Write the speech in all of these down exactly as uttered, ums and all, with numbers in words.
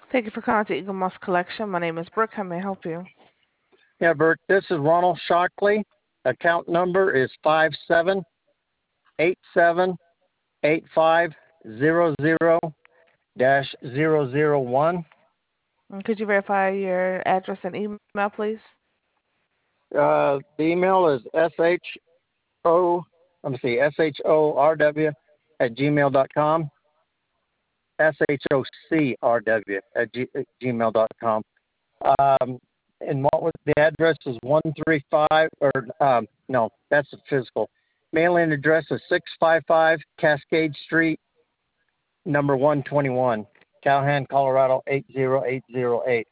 Thank you for calling to Eagle Moss Collection. My name is Brooke. How may I help you? Yeah, Bert, this is Ronald Shockley. Account number is five seven eight seven eight five zero zero dash zero zero one. And could you verify your address and email, please? Uh, the email is sho, let me see, shorw at gmail dot com. shocrw at g, at gmail dot com. Um, and what was the address is one three five, or um, no, that's the physical. Mailing address is six five five Cascade Street, number one twenty-one, Calhoun, Colorado eight zero eight zero eight.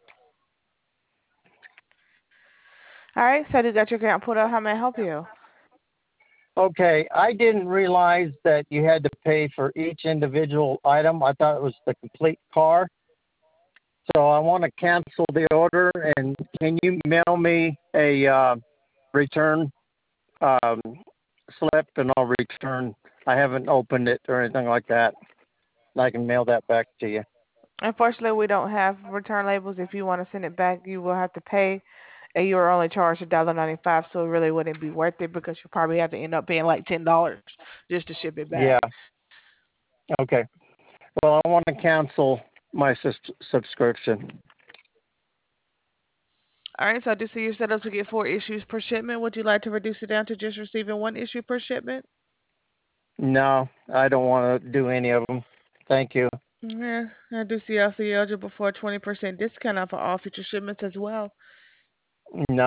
All right, so you got your account pulled up. How may I help you? Okay, I didn't realize that you had to pay for each individual item. I thought it was the complete car. So I want to cancel the order, and can you mail me a uh, return um, slip, and I'll return. I haven't opened it or anything like that. And I can mail that back to you. Unfortunately, we don't have return labels. If you want to send it back, you will have to pay, and you are only charged a dollar ninety-five. So it really wouldn't be worth it because you probably have to end up paying like ten dollars just to ship it back. Yeah. Okay. Well, I want to cancel my sus- subscription. All right, so I do see you're set up to get four issues per shipment. Would you like to reduce it down to just receiving one issue per shipment? No, I don't want to do any of them. Thank you. Yeah, I do see also you're eligible for a twenty percent discount off of all future shipments as well. No.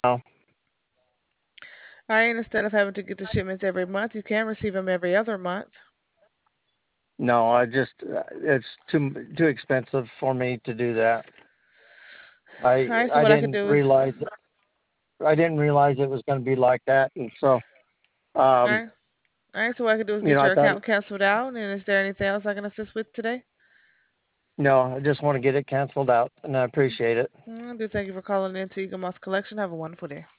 All right, instead of having to get the shipments every month, you can receive them every other month. No, I just uh, it's too too expensive for me to do that. I All right, so I what I could didn't do is, realize I didn't realize it was going to be like that, and so all um right, all right, so what I could do is you get know I your thought account canceled out. And is there anything else I can assist with today? no, I just want to get it canceled out, and I appreciate it. Mm, I do thank you for calling in to Eagle Moss Collection. Have a wonderful day.